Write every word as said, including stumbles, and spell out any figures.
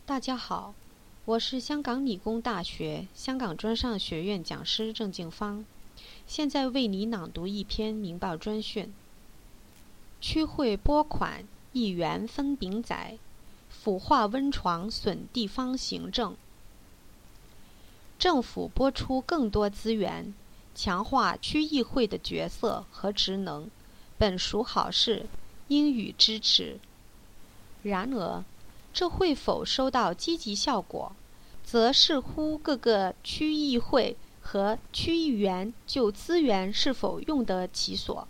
大家好，我是香港理工大学香港专上学院讲师郑静芳，现在为你朗读一篇明报专讯。区会拨款亿元分饼仔，腐化温床损地方行政。政府拨出更多资源，强化区议会的角色和职能，本属好事，应予支持。然而，这会否收到积极效果，则视乎各个区议会和区议员就资源是否用得其所。